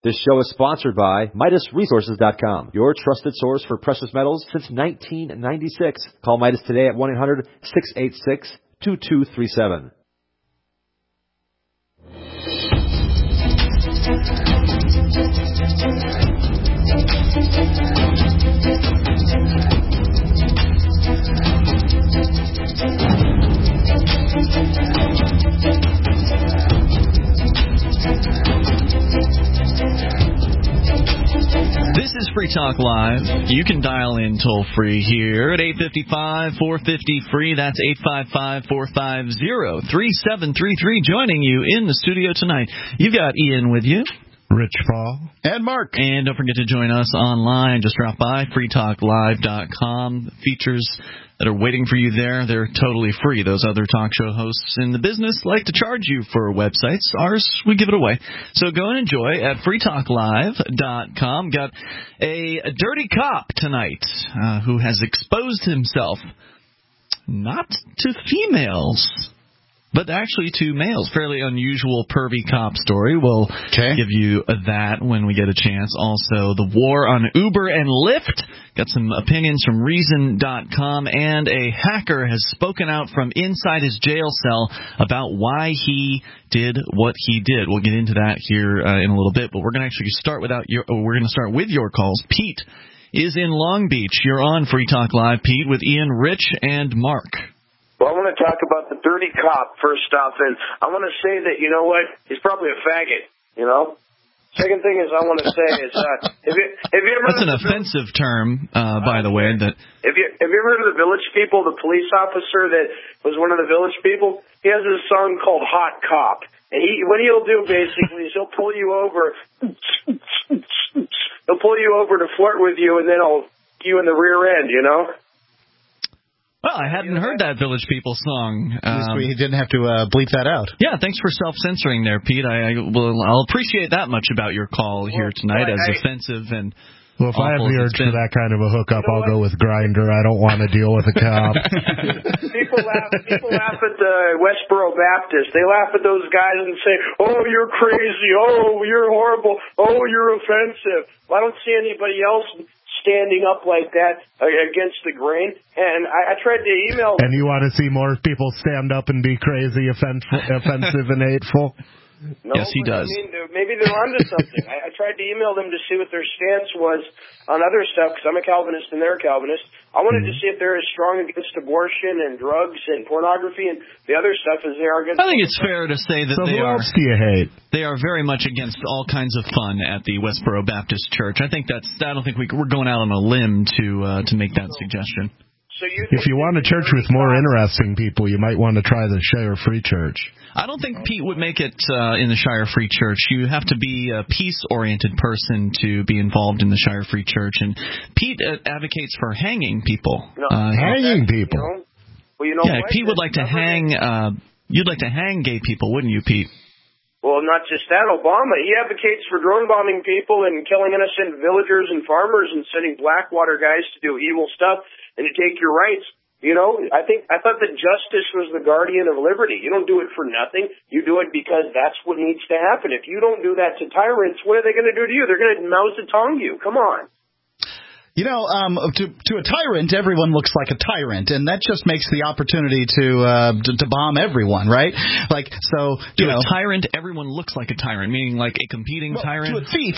This show is sponsored by MidasResources.com, your trusted source for precious metals since 1996. Call Midas today at 1-800-686-2237. This is Free Talk Live. You can dial in toll-free here at 855-450-FREE. That's 855-450-3733. Joining you in the studio tonight, you've got Ian with you. Rich Paul. And Mark. And don't forget to join us online. Just drop by freetalklive.com. Features that are waiting for you there, they're totally free. Those other talk show hosts in the business like to charge you for websites. Ours, we give it away. So go and enjoy at freetalklive.com. Got a dirty cop tonight who has exposed himself not to females, but actually to males. Fairly unusual pervy cop story. We'll give you that when we get a chance. Also, the war on Uber and Lyft. Got some opinions from Reason.com. And a hacker has spoken out from inside his jail cell about why he did what he did. We'll get into that here in a little bit. But we're going to actually start with your calls. Pete is in Long Beach. You're on Free Talk Live, Pete, with Ian, Rich, and Mark. Well, I want to talk about the dirty cop first off, and I want to say that, you know what, he's probably a faggot, you know? Second thing is I want to say is, have you ever... That's an offensive term, by the way. That Have you ever heard of the Village People, the police officer that was one of the Village People? He has this song called Hot Cop. And what he'll do, basically, is he'll pull you over. He'll pull you over to flirt with you, and then he'll you in the rear end, you know? Well, I hadn't heard that Village People song. He didn't have to bleep that out. Yeah, thanks for self-censoring there, Pete. I'll appreciate that much about your call here tonight as offensive and well, if I have the urge for that kind of a hookup, I'll go with Grindr. I don't want to deal with a cop. People laugh at the Westboro Baptist. They laugh at those guys and say, "Oh, you're crazy. Oh, you're horrible. Oh, you're offensive." Well, I don't see anybody else standing up like that against the grain. And I tried to email... And you want to see more people stand up and be crazy, offensive, and hateful? No, yes, he does. I mean, maybe they're onto something. I tried to email them to see what their stance was on other stuff, because I'm a Calvinist and they're a Calvinist. I wanted to see if they're as strong against abortion and drugs and pornography and the other stuff as they are against... I think it's fair to say that who else do you hate? They are very much against all kinds of fun at the Westboro Baptist Church. I don't think we're going out on a limb to make that suggestion. So if you want a church with more interesting people, you might want to try the Shire Free Church. I don't think Pete would make it in the Shire Free Church. You have to be a peace-oriented person to be involved in the Shire Free Church. And Pete advocates for hanging people. Hanging people? What? Pete would like to hang... you'd like to hang gay people, wouldn't you, Pete? Well, not just that. Obama, he advocates for drone bombing people and killing innocent villagers and farmers and sending Blackwater guys to do evil stuff and to take your rights. You know, I thought that justice was the guardian of liberty. You don't do it for nothing. You do it because that's what needs to happen. If you don't do that to tyrants, what are they going to do to you? They're going to Mao Zedong you. Come on. You know, to a tyrant, everyone looks like a tyrant, and that just makes the opportunity to bomb everyone, right? Like, so, to a tyrant, everyone looks like a tyrant, meaning like a competing tyrant? To a thief,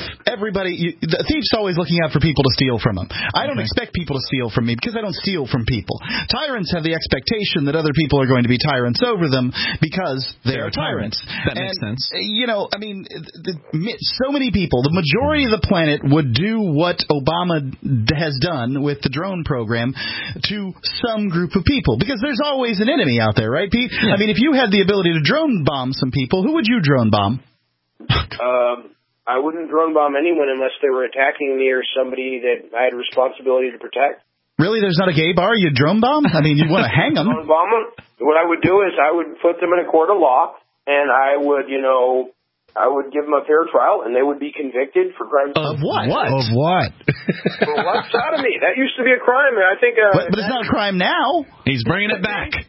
the thief's always looking out for people to steal from him. I don't expect people to steal from me because I don't steal from people. Tyrants have the expectation that other people are going to be tyrants over them because they are tyrants. That makes sense. You know, I mean, so many people, the majority of the planet would do what Obama has done with the drone program to some group of people, because there's always an enemy out there, right, Pete? Yeah. I mean, if you had the ability to drone bomb some people, who would you drone bomb? I wouldn't drone bomb anyone unless they were attacking me or somebody that I had a responsibility to protect. Really? There's not a gay bar you'd drone bomb? I mean, you'd want to hang them. Drone bomb them? What I would do is I would put them in a court of law, and I would give them a fair trial, and they would be convicted for crimes. Of what? Of what? For what? Sodomy. That used to be a crime. I think. But it's not a crime now. He's bringing it back.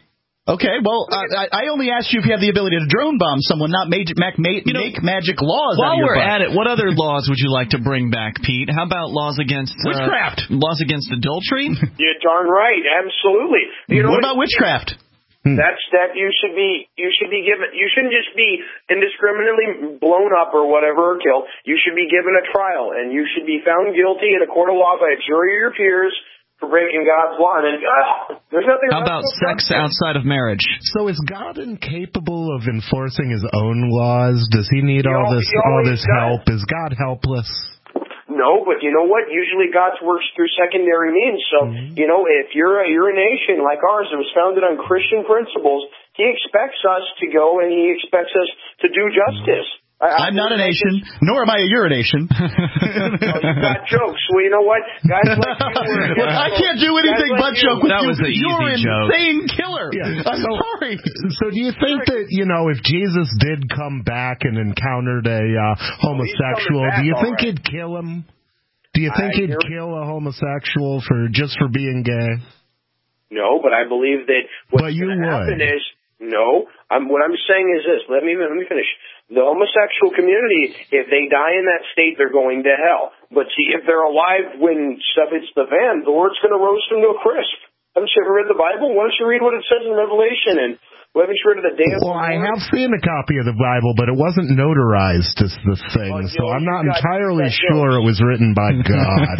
Okay, well, I only asked you if you have the ability to drone bomb someone, not make magic laws. While out of your we're butt. at it, what other laws would you like to bring back, Pete? How about laws against witchcraft? Laws against adultery? You're darn right, absolutely. What about witchcraft? That you should be given. You shouldn't just be indiscriminately blown up or whatever or killed. You should be given a trial, and you should be found guilty in a court of law by a jury of your peers for breaking God's law. And there's nothing. How about sex outside of marriage? So is God incapable of enforcing his own laws? Does he need all this help? Is God helpless? No, but you know what? Usually God works through secondary means. So, if you're a nation like ours that was founded on Christian principles, he expects us to go and he expects us to do justice. I'm not a nation, nor am I a urination. You've got jokes. Well, you know what? Guys like you I can't do anything but joke with that you. Was an You're an easy joke. insane killer. Yeah. I'm sorry. So do you think that, if Jesus did come back and encountered a homosexual, do you think he'd kill him? Do you think he'd kill a homosexual for being gay? No, but I believe that what's going to happen is, what I'm saying is this. Let me finish. The homosexual community, if they die in that state, they're going to hell. But see, if they're alive when stuff hits the fan, the Lord's going to roast them to a crisp. Haven't you ever read the Bible? Why don't you read what it says in Revelation? And haven't you read of the day of the Lord? I have seen a copy of the Bible, but it wasn't notarized as the thing, so I'm not entirely sure it was written by God.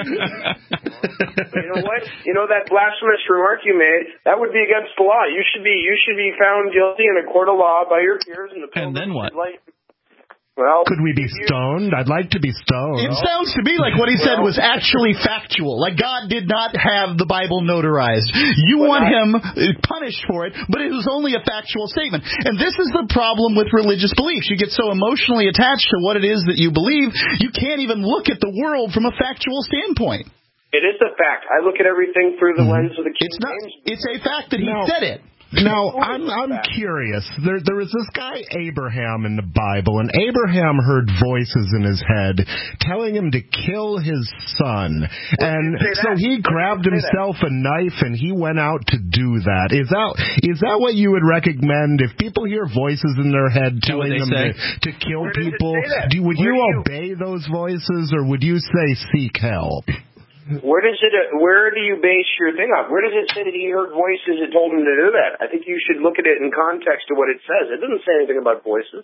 You know what? That blasphemous remark you made, that would be against the law. You should be found guilty in a court of law by your peers. And then what? Well, could we be stoned? I'd like to be stoned. It sounds to me like what he said was actually factual. Like God did not have the Bible notarized. You want him punished for it, but it was only a factual statement. And this is the problem with religious beliefs. You get so emotionally attached to what it is that you believe, you can't even look at the world from a factual standpoint. It is a fact. I look at everything through the lens of the King James. It's a fact that he said it. Now, I'm curious. There was this guy Abraham in the Bible, and Abraham heard voices in his head telling him to kill his son. And so he grabbed himself a knife and he went out to do that. Is that what you would recommend if people hear voices in their head telling them to kill people? Would you obey those voices, or would you say seek help? Where do you base your thing off? Where does it say that he heard voices that told him to do that? I think you should look at it in context to what it says. It doesn't say anything about voices.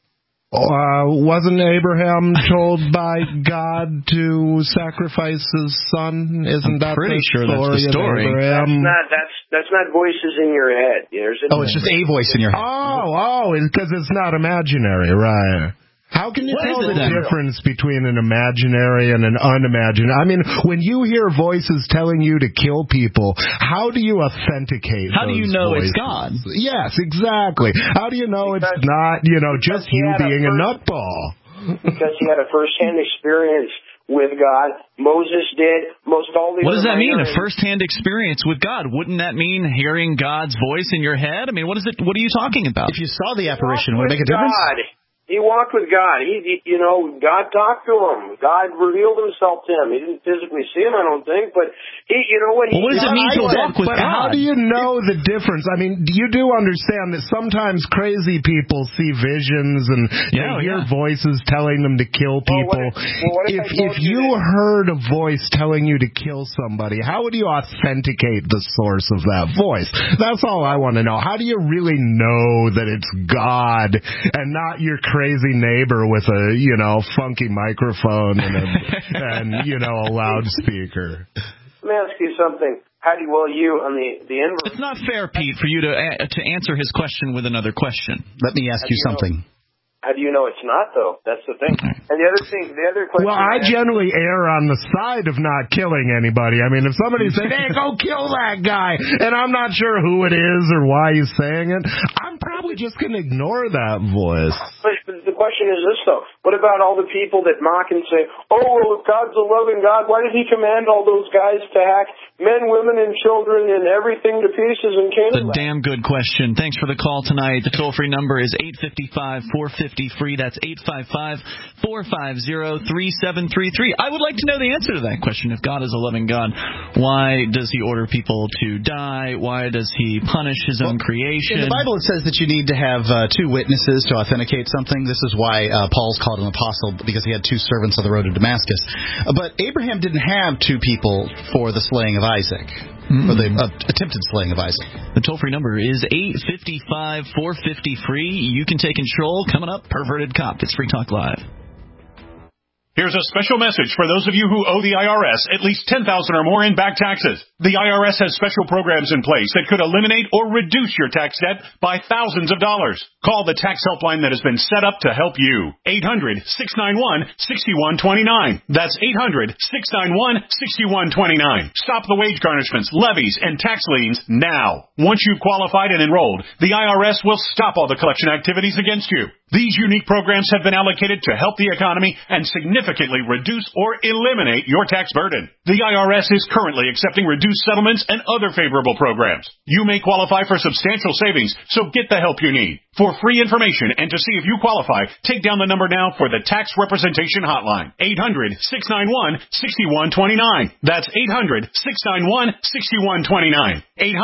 Wasn't Abraham told by God to sacrifice his son? Isn't that pretty sure that's the story? That's not voices in your head. It's just a voice in your head. Because it's not imaginary, right? How can you tell the difference between an imaginary and an unimaginary? I mean, when you hear voices telling you to kill people, how do you authenticate How do you know voices? It's God? Yes, exactly. How do you know it's not, just you being a nutball? Because he had a first-hand experience with God. Moses did. What does that mean, a first-hand experience with God? Wouldn't that mean hearing God's voice in your head? I mean, what are you talking about? If you saw the apparition, would it make a difference? He walked with God. God talked to him. God revealed himself to him. He didn't physically see him, I don't think, but what does it mean to walk with God? How do you know the difference? I mean, you do understand that sometimes crazy people see visions and they hear voices telling them to kill people. If you heard a voice telling you to kill somebody, how would you authenticate the source of that voice? That's all I want to know. How do you really know that it's God and not your crazy neighbor with a funky microphone and a loudspeaker? Let me ask you something. You on the inverse? It's not fair, Pete, for you to answer his question with another question. Let me ask you something. How do you know it's not, though? That's the thing. And the other question. Well, I generally err on the side of not killing anybody. I mean, if somebody said, "Hey, go kill that guy," and I'm not sure who it is or why he's saying it, I'm probably just going to ignore that voice. But the question is this, though. What about all the people that mock and say, oh, well, if God's a loving God, why did he command all those guys to hack men, women, and children and everything to pieces in Canaan? It's a damn good question. Thanks for the call tonight. The toll-free number is 855-450-FREE. That's 855-450-3733. I would like to know the answer to that question. If God is a loving God, why does he order people to die? Why does he punish his own creation? In the Bible, it says that you need to have two witnesses to authenticate something. This is why Paul's called an apostle, because he had two servants on the road to Damascus. But Abraham didn't have two people for the slaying of Isaac, or the attempted slaying of Isaac. The toll-free number is 855-450-FREE. You can take control. Coming up, Perverted Cop. It's Free Talk Live. Here's a special message for those of you who owe the IRS at least $10,000 or more in back taxes. The IRS has special programs in place that could eliminate or reduce your tax debt by thousands of dollars. Call the tax helpline that has been set up to help you. 800-691-6129. That's 800-691-6129. Stop the wage garnishments, levies, and tax liens now. Once you've qualified and enrolled, the IRS will stop all the collection activities against you. These unique programs have been allocated to help the economy and significantly reduce or eliminate your tax burden. The IRS is currently accepting reduced settlements and other favorable programs. You may qualify for substantial savings, so get the help you need. For free information and to see if you qualify, take down the number now for the Tax Representation Hotline. 800-691-6129. That's 800-691-6129.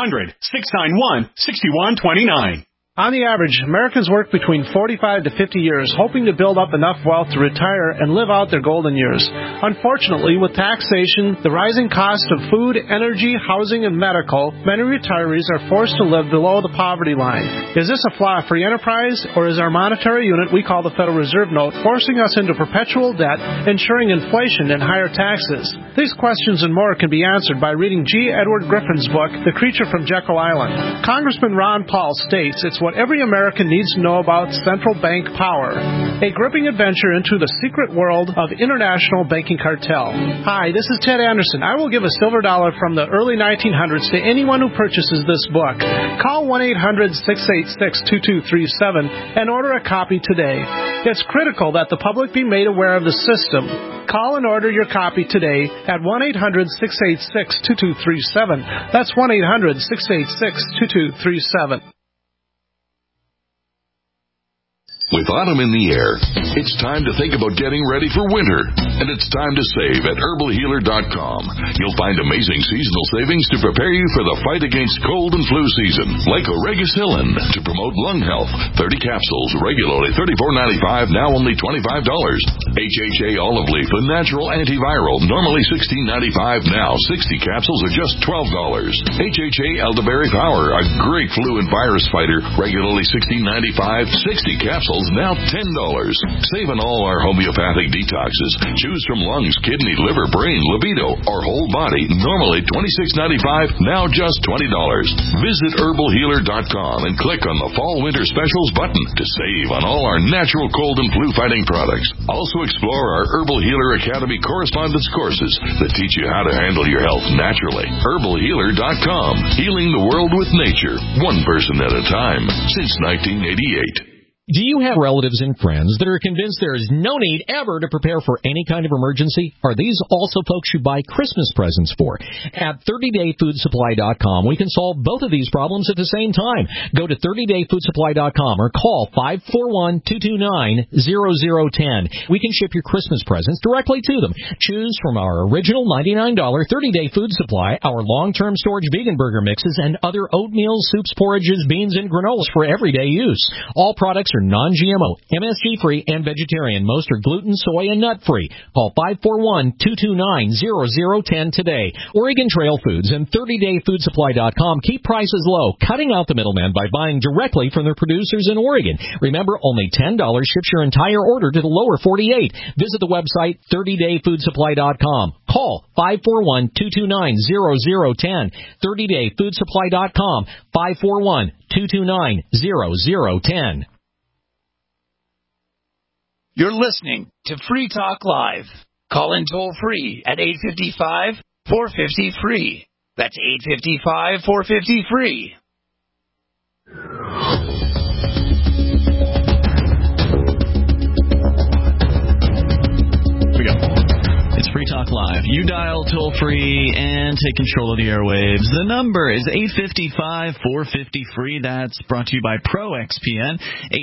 800-691-6129. On the average, Americans work between 45 to 50 years hoping to build up enough wealth to retire and live out their golden years. Unfortunately, with taxation, the rising cost of food, energy, housing, and medical, many retirees are forced to live below the poverty line. Is this a flaw of free enterprise, or is our monetary unit we call the Federal Reserve Note forcing us into perpetual debt, ensuring inflation and higher taxes? These questions and more can be answered by reading G. Edward Griffin's book, The Creature from Jekyll Island. Congressman Ron Paul states it's what every American needs to know about central bank power. A gripping adventure into the secret world of international banking cartel. Hi, this is Ted Anderson. I will give a silver dollar from the early 1900s to anyone who purchases this book. Call 1-800-686-2237 and order a copy today. It's critical that the public be made aware of the system. Call and order your copy today at 1-800-686-2237. That's 1-800-686-2237. With autumn in the air, it's time to think about getting ready for winter. And it's time to save at herbalhealer.com. You'll find amazing seasonal savings to prepare you for the fight against cold and flu season. Like Oregacillin to promote lung health. 30 capsules, regularly $34.95, now only $25. HHA olive leaf, a natural antiviral, normally $16.95, now 60 capsules are just $12. HHA elderberry power, a great flu and virus fighter, regularly $16.95, 60 capsules now $10. Save on all our homeopathic detoxes. Choose from lungs, kidney, liver, brain, libido, or whole body. Normally $26.95, now just $20. Visit herbalhealer.com and click on the Fall Winter Specials button to save on all our natural cold and flu fighting products. Also explore our Herbal Healer Academy correspondence courses that teach you how to handle your health naturally. herbalhealer.com. Healing the world with nature, one person at a time, since 1988. Do you have relatives and friends that are convinced there is no need ever to prepare for any kind of emergency? Are these also folks you buy Christmas presents for? At 30dayfoodsupply.com, we can solve both of these problems at the same time. Go to 30dayfoodsupply.com or call 541-229-0010. We can ship your Christmas presents directly to them. Choose from our original $99 30-day food supply, our long-term storage vegan burger mixes, and other oatmeal, soups, porridges, beans, and granolas for everyday use. All products are non-GMO, MSG-free, and vegetarian. Most are gluten, soy, and nut-free. Call 541-229-0010 today. Oregon Trail Foods and 30dayfoodsupply.com keep prices low, cutting out the middleman by buying directly from their producers in Oregon. Remember, only $10 ships your entire order to the lower 48. Visit the website 30dayfoodsupply.com. Call 541-229-0010. 30dayfoodsupply.com. 541-229-0010. You're listening to Free Talk Live. Call in toll-free at 855-450-FREE. That's 855-450-FREE. Talk Live. You dial toll-free and take control of the airwaves. The number is 855-450-FREE. That's brought to you by ProXPN,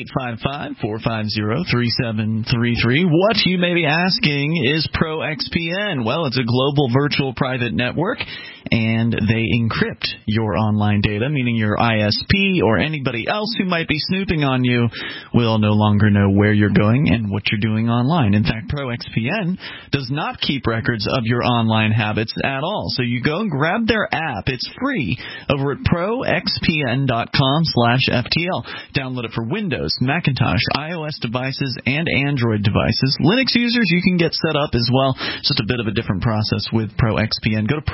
855-450-3733. What you may be asking is ProXPN. Well, it's a global virtual private network, and they encrypt your online data, meaning your ISP or anybody else who might be snooping on you will no longer know where you're going and what you're doing online. In fact, ProXPN does not keep records of your online habits at all. So you go and grab their app. It's free over at proxpn.com/FTL. Download it for Windows, Macintosh, iOS devices, and Android devices. Linux users, you can get set up as well. It's just a bit of a different process with ProXPN. Go to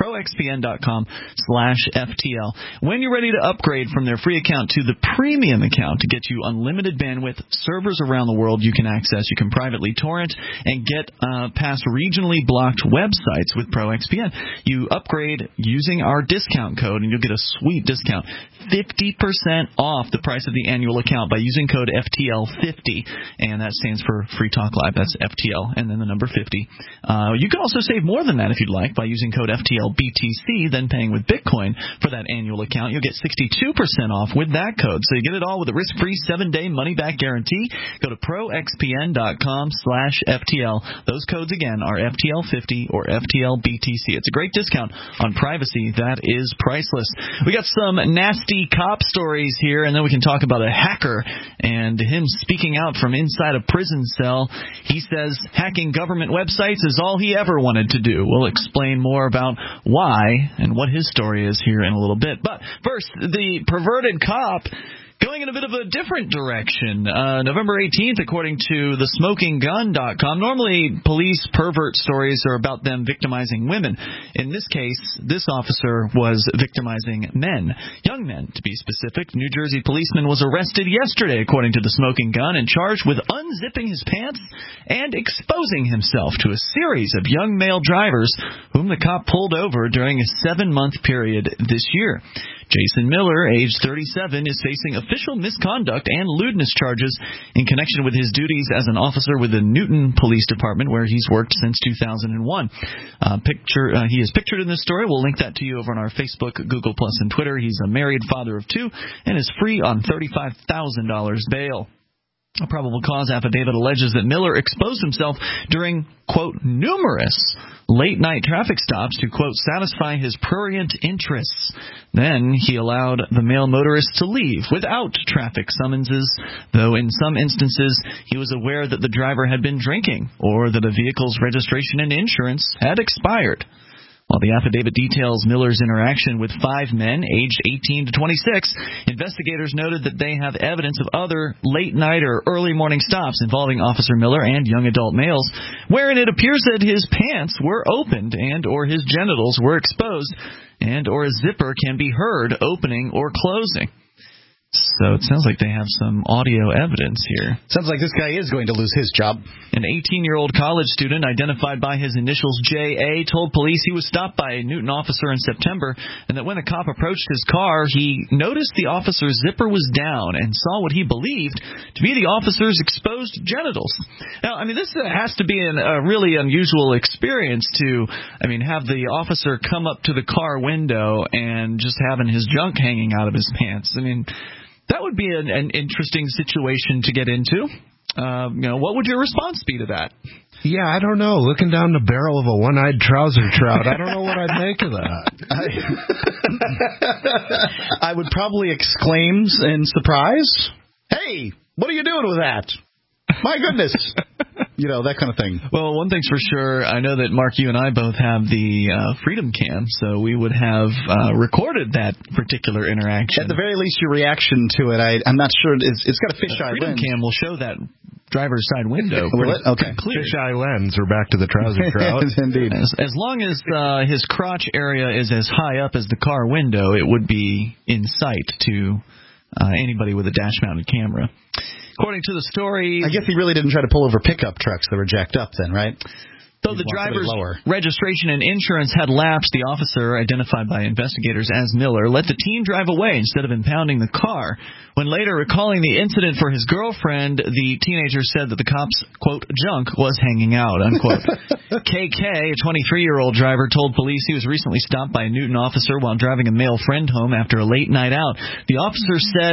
proxpn.com/FTL. When you're ready to upgrade from their free account to the premium account to get you unlimited bandwidth, servers around the world you can access. You can privately torrent and get past regionally blocked websites with ProXPN. You upgrade using our discount code, and you'll get a sweet discount. 50% off the price of the annual account by using code FTL50, and that stands for Free Talk Live. That's FTL, and then the number 50. You can also save more than that if you'd like by using code FTLBTC, then paying with Bitcoin for that annual account. You'll get 62% off with that code. So you get it all with a risk-free 7-day money-back guarantee. Go to proxpn.com/FTL. Those codes, again, are FTL50 or FTLBTC. It's a great discount on privacy that is priceless. We got some nasty cop stories here, and then we can talk about a hacker and him speaking out from inside a prison cell. He says hacking government websites is all he ever wanted to do. We'll explain more about why and what his story is here in a little bit. But first, the perverted cop going in a bit of a different direction. November 18th, according to thesmokinggun.com, normally police pervert stories are about them victimizing women. In this case, this officer was victimizing men, young men to be specific. New Jersey policeman was arrested yesterday, according to The Smoking Gun, and charged with unzipping his pants and exposing himself to a series of young male drivers whom the cop pulled over during a 7-month period this year. Jason Miller, age 37, is facing official misconduct and lewdness charges in connection with his duties as an officer with the Newton Police Department, where he's worked since 2001. He is pictured in this story. We'll link that to you over on our Facebook, Google+, and Twitter. He's a married father of 2 and is free on $35,000 bail. A probable cause affidavit alleges that Miller exposed himself during, quote, numerous late-night traffic stops to, quote, satisfy his prurient interests. Then he allowed the male motorist to leave without traffic summonses, though in some instances he was aware that the driver had been drinking or that a vehicle's registration and insurance had expired. While the affidavit details Miller's interaction with 5 men aged 18 to 26, investigators noted that they have evidence of other late-night or early-morning stops involving Officer Miller and young adult males, wherein it appears that his pants were opened and or his genitals were exposed and or a zipper can be heard opening or closing. So it sounds like they have some audio evidence here. Sounds like this guy is going to lose his job. An 18-year-old college student identified by his initials J.A. told police he was stopped by a Newton officer in September, and that when the cop approached his car, he noticed the officer's zipper was down and saw what he believed to be the officer's exposed genitals. Now, I mean, this has to be a really unusual experience to, have the officer come up to the car window and just having his junk hanging out of his pants. That would be an interesting situation to get into. What would your response be to that? Yeah, I don't know. Looking down the barrel of a one-eyed trouser trout, I don't know what I'd make of that. I would probably exclaim in surprise, "Hey, what are you doing with that? My goodness." That kind of thing. Well, one thing's for sure, I know that, Mark, you and I both have the Freedom Cam, so we would have recorded that particular interaction. At the very least, your reaction to it, I'm not sure. It's got a fisheye lens. Freedom Cam will show that driver's side window. Will it? Okay. Clear. Fisheye lens. We're back to the trouser trout. Yes, indeed. As long as his crotch area is as high up as the car window, it would be in sight to anybody with a dash-mounted camera. According to the story, I guess he really didn't try to pull over pickup trucks that were jacked up then, right? Though the driver's registration and insurance had lapsed, the officer, identified by investigators as Miller, let the teen drive away instead of impounding the car. When later recalling the incident for his girlfriend, the teenager said that the cop's, quote, junk was hanging out, unquote. KK, a 23-year-old driver, told police he was recently stopped by a Newton officer while driving a male friend home after a late night out. The officer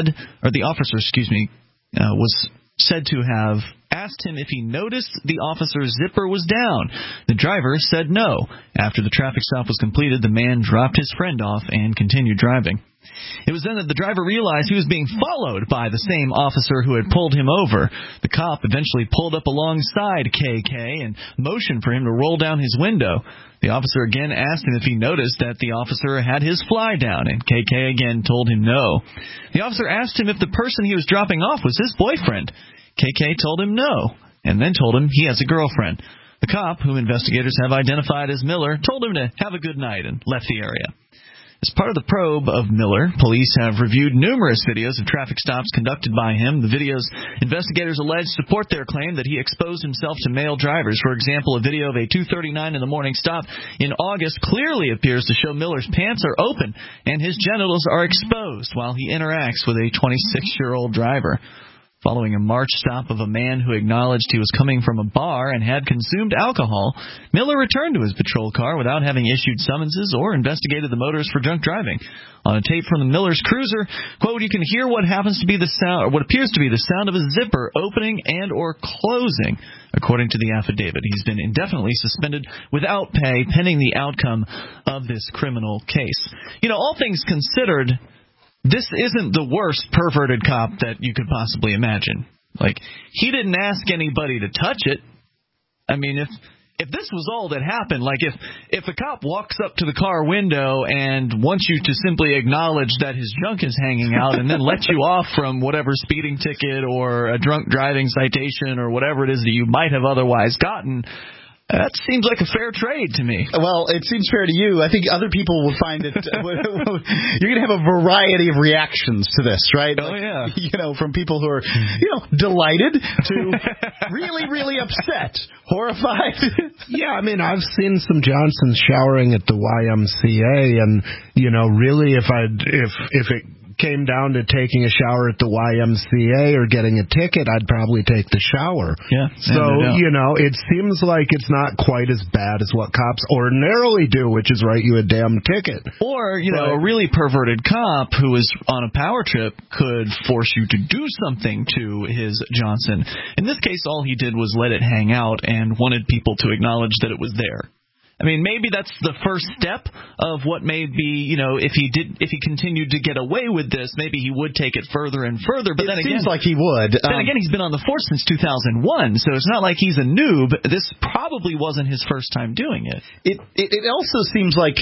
was said to have asked him if he noticed the officer's zipper was down. The driver said no. After the traffic stop was completed, the man dropped his friend off and continued driving. It was then that the driver realized he was being followed by the same officer who had pulled him over. The cop eventually pulled up alongside KK and motioned for him to roll down his window. The officer again asked him if he noticed that the officer had his fly down, and KK again told him no. The officer asked him if the person he was dropping off was his boyfriend. KK told him no, and then told him he has a girlfriend. The cop, whom investigators have identified as Miller, told him to have a good night and left the area. As part of the probe of Miller, police have reviewed numerous videos of traffic stops conducted by him. The videos investigators allege support their claim that he exposed himself to male drivers. For example, a video of a 2:39 in the morning stop in August clearly appears to show Miller's pants are open and his genitals are exposed while he interacts with a 26-year-old driver. Following a March stop of a man who acknowledged he was coming from a bar and had consumed alcohol, Miller returned to his patrol car without having issued summonses or investigated the motorist for drunk driving. On a tape from the Miller's cruiser, quote, you can hear what appears to be the sound of a zipper opening and or closing. According to the affidavit, he's been indefinitely suspended without pay pending the outcome of this criminal case. You know, all things considered, this isn't the worst perverted cop that you could possibly imagine. Like, he didn't ask anybody to touch it. I mean, if this was all that happened, like if a cop walks up to the car window and wants you to simply acknowledge that his junk is hanging out and then lets you off from whatever speeding ticket or a drunk driving citation or whatever it is that you might have otherwise gotten, that seems like a fair trade to me. Well, it seems fair to you. I think other people will find it. You're going to have a variety of reactions to this, right? Oh, yeah. You know, from people who are, delighted to really, really upset, horrified. Yeah, I mean, I've seen some Johnsons showering at the YMCA, and, really if it came down to taking a shower at the YMCA or getting a ticket, I'd probably take the shower. Yeah. So, it seems like it's not quite as bad as what cops ordinarily do, which is write you a damn ticket. Or, a really perverted cop who is on a power trip could force you to do something to his Johnson. In this case, all he did was let it hang out and wanted people to acknowledge that it was there. I mean, maybe that's the first step of what may be, if he continued to get away with this, maybe he would take it further and further. But then again, seems like he would. Then again, he's been on the force since 2001, so it's not like he's a noob. This probably wasn't his first time doing it. It also seems like,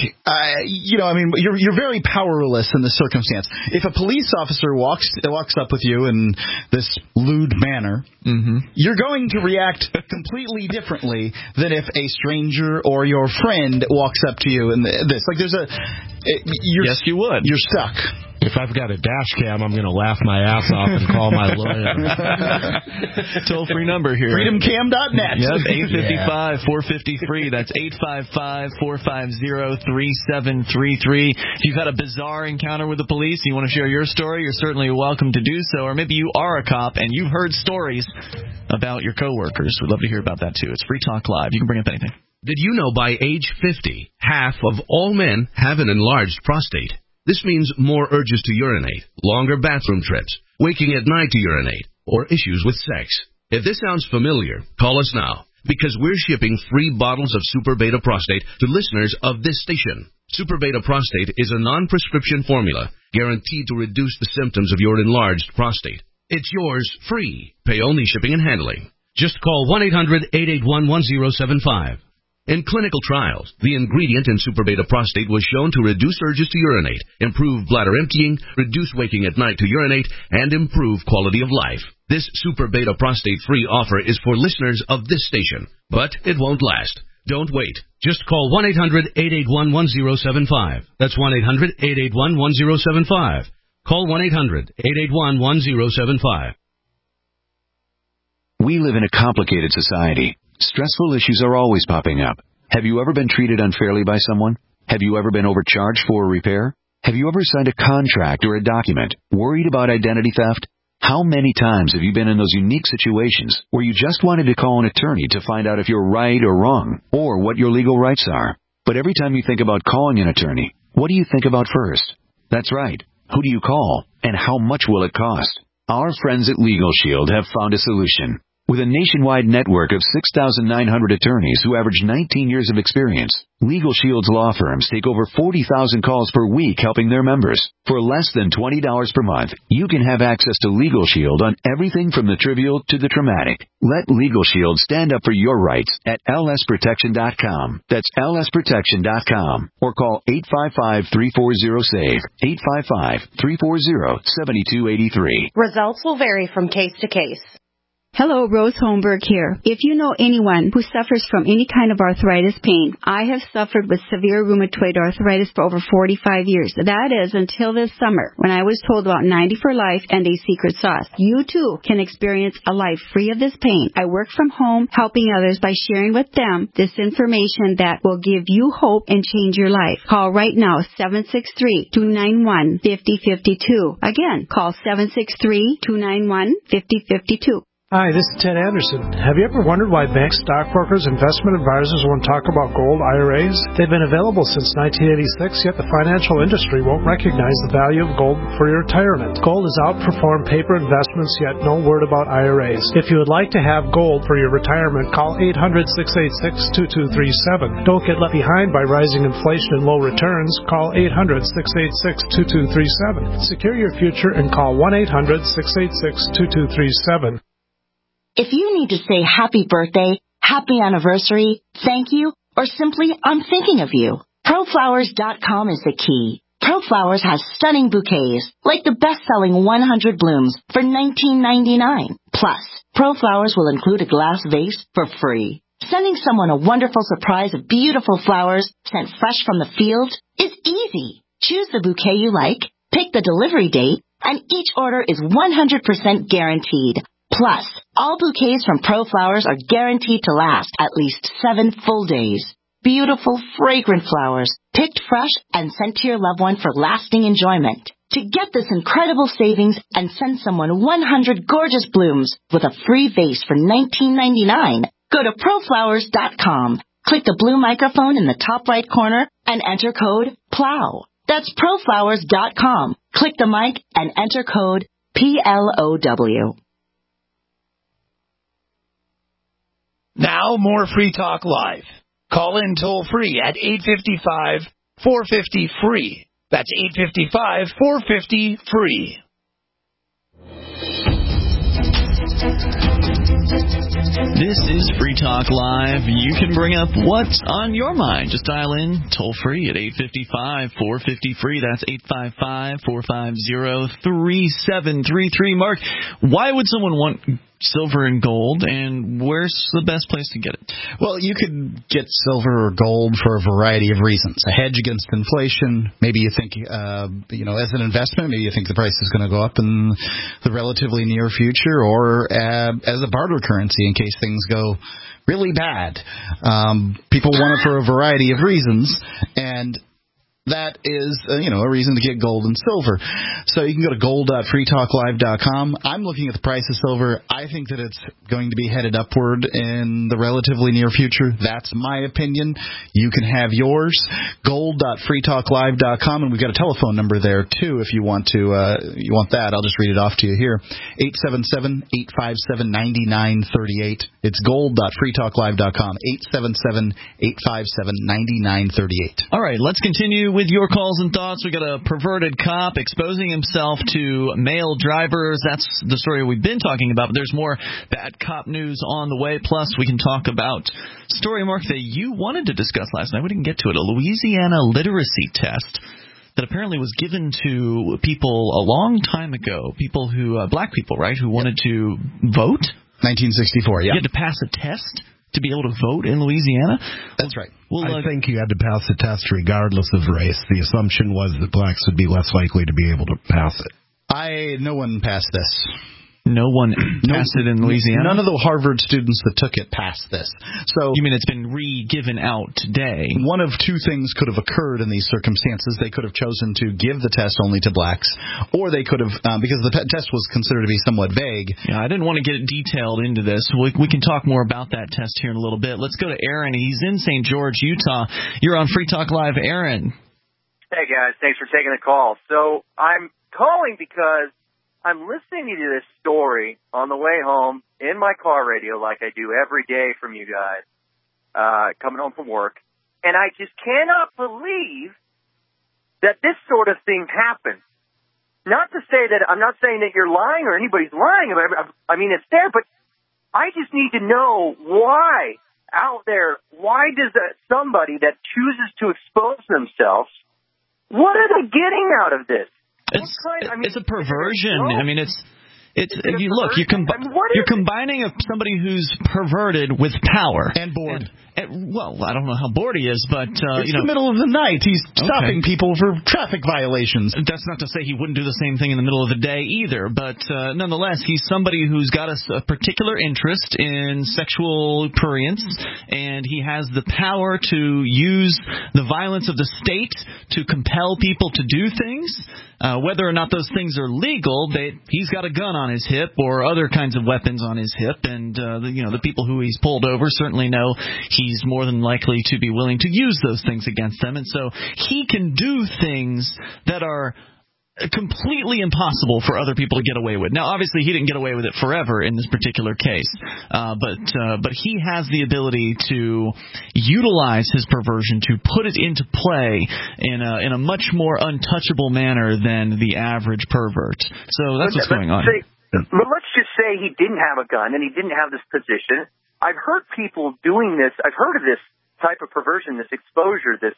you're very powerless in this circumstance. If a police officer walks up with you in this lewd manner, you're going to react completely differently than if a stranger or your friend walks up to you and this. Like, yes, you would. You're stuck. If I've got a dash cam, I'm going to laugh my ass off and call my lawyer. Toll-free number here. Freedomcam.net. Yep, 855-450-FREE. That's 855-450-3733. If you've had a bizarre encounter with the police and you want to share your story, you're certainly welcome to do so. Or maybe you are a cop and you've heard stories about your coworkers. We'd love to hear about that, too. It's Free Talk Live. You can bring up anything. Did you know by age 50, half of all men have an enlarged prostate? This means more urges to urinate, longer bathroom trips, waking at night to urinate, or issues with sex. If this sounds familiar, call us now, because we're shipping free bottles of Super Beta Prostate to listeners of this station. Super Beta Prostate is a non-prescription formula guaranteed to reduce the symptoms of your enlarged prostate. It's yours free. Pay only shipping and handling. Just call 1-800-881-1075. In clinical trials, the ingredient in Super Beta Prostate was shown to reduce urges to urinate, improve bladder emptying, reduce waking at night to urinate, and improve quality of life. This Super Beta Prostate free offer is for listeners of this station, but it won't last. Don't wait. Just call 1-800-881-1075. That's 1-800-881-1075. Call 1-800-881-1075. We live in a complicated society. Stressful issues are always popping up. Have you ever been treated unfairly by someone? Have you ever been overcharged for a repair? Have you ever signed a contract or a document worried about identity theft? How many times have you been in those unique situations where you just wanted to call an attorney to find out if you're right or wrong, or what your legal rights are? But every time you think about calling an attorney, what do you think about first? That's right. Who do you call, and how much will it cost? Our friends at Legal Shield have found a solution. With a nationwide network of 6,900 attorneys who average 19 years of experience, Legal Shield's law firms take over 40,000 calls per week helping their members. For less than $20 per month, you can have access to Legal Shield on everything from the trivial to the traumatic. Let Legal Shield stand up for your rights at lsprotection.com. That's lsprotection.com. Or call 855-340-SAVE, 855-340-7283. Results will vary from case to case. Hello, Rose Holmberg here. If you know anyone who suffers from any kind of arthritis pain, I have suffered with severe rheumatoid arthritis for over 45 years. That is until this summer, when I was told about 90 for Life and a secret sauce. You too can experience a life free of this pain. I work from home, helping others by sharing with them this information that will give you hope and change your life. Call right now, 763-291-5052. Again, call 763-291-5052. Hi, this is Ted Anderson. Have you ever wondered why bank stockbrokers, investment advisors won't talk about gold IRAs? They've been available since 1986, yet the financial industry won't recognize the value of gold for your retirement. Gold has outperformed paper investments, yet no word about IRAs. If you would like to have gold for your retirement, call 800-686-2237. Don't get left behind by rising inflation and low returns. Call 800-686-2237. Secure your future and call 1-800-686-2237. If you need to say happy birthday, happy anniversary, thank you, or simply I'm thinking of you, ProFlowers.com is the key. ProFlowers has stunning bouquets, like the best-selling 100 blooms for $19.99. Plus, ProFlowers will include a glass vase for free. Sending someone a wonderful surprise of beautiful flowers sent fresh from the field is easy. Choose the bouquet you like, pick the delivery date, and each order is 100% guaranteed. Plus, all bouquets from ProFlowers are guaranteed to last at least 7 full days. Beautiful, fragrant flowers, picked fresh and sent to your loved one for lasting enjoyment. To get this incredible savings and send someone 100 gorgeous blooms with a free vase for $19.99, go to ProFlowers.com. Click the blue microphone in the top right corner and enter code PLOW. That's ProFlowers.com. Click the mic and enter code PLOW. Now, more Free Talk Live. Call in toll-free at 855-450-FREE. That's 855-450-FREE. This is Free Talk Live. You can bring up what's on your mind. Just dial in toll-free at 855-450-FREE. That's 855-450-3733. Mark, why would someone want silver and gold, and where's the best place to get it? Well, you could get silver or gold for a variety of reasons. A hedge against inflation. Maybe you think, as an investment, maybe you think the price is going to go up in the relatively near future, or as a barter currency in case things go really bad. People want it for a variety of reasons, and that is, a reason to get gold and silver. So you can go to gold.freetalklive.com. I'm looking at the price of silver. I think that it's going to be headed upward in the relatively near future. That's my opinion. You can have yours. Gold.freetalklive.com, and we've got a telephone number there too if you want that. I'll just read it off to you here. 877-857-9938. It's gold.freetalklive.com. 877-857-9938. All right, let's continue with your calls and thoughts. We got a perverted cop exposing himself to male drivers. That's the story we've been talking about, but there's more bad cop news on the way. Plus, we can talk about a story, Mark, that you wanted to discuss last night. We didn't get to it. A Louisiana literacy test that apparently was given to people a long time ago, people who, black people, right, who wanted to vote? 1964, yeah. You had to pass a test to be able to vote in Louisiana? That's right. Well, I think you had to pass the test regardless of race. The assumption was that blacks would be less likely to be able to pass it. No one passed this. No one passed it in Louisiana? None of the Harvard students that took it passed this. So you mean it's been re-given out today? One of two things could have occurred in these circumstances. They could have chosen to give the test only to blacks, or they could have, because the test was considered to be somewhat vague. Yeah, I didn't want to get detailed into this. We can talk more about that test here in a little bit. Let's go to Aaron. He's in St. George, Utah. You're on Free Talk Live. Aaron. Hey, guys. Thanks for taking the call. So I'm calling because I'm listening to this story on the way home in my car radio like I do every day from you guys, coming home from work. And I just cannot believe that this sort of thing happens. Not to say that I'm not saying that you're lying or anybody's lying. I mean, it's there, but I just need to know why out there, why does somebody that chooses to expose themselves, what are they getting out of this? It's a perversion. I mean, you're combining somebody who's perverted with power and bored. Well, I don't know how bored he is, but it's the middle of the night. He's stopping people for traffic violations. That's not to say he wouldn't do the same thing in the middle of the day either, but nonetheless, he's somebody who's got a particular interest in sexual prurience, and he has the power to use the violence of the state to compel people to do things. Whether or not those things are legal, he's got a gun on his hip or other kinds of weapons on his hip, and the people who he's pulled over certainly know he's more than likely to be willing to use those things against them, and so he can do things that are completely impossible for other people to get away with. Now, obviously, he didn't get away with it forever in this particular case, but he has the ability to utilize his perversion to put it into play in a much more untouchable manner than the average pervert. So that's what's going on. But let's just say he didn't have a gun and he didn't have this position. I've heard people doing this. I've heard of this type of perversion, this exposure, this,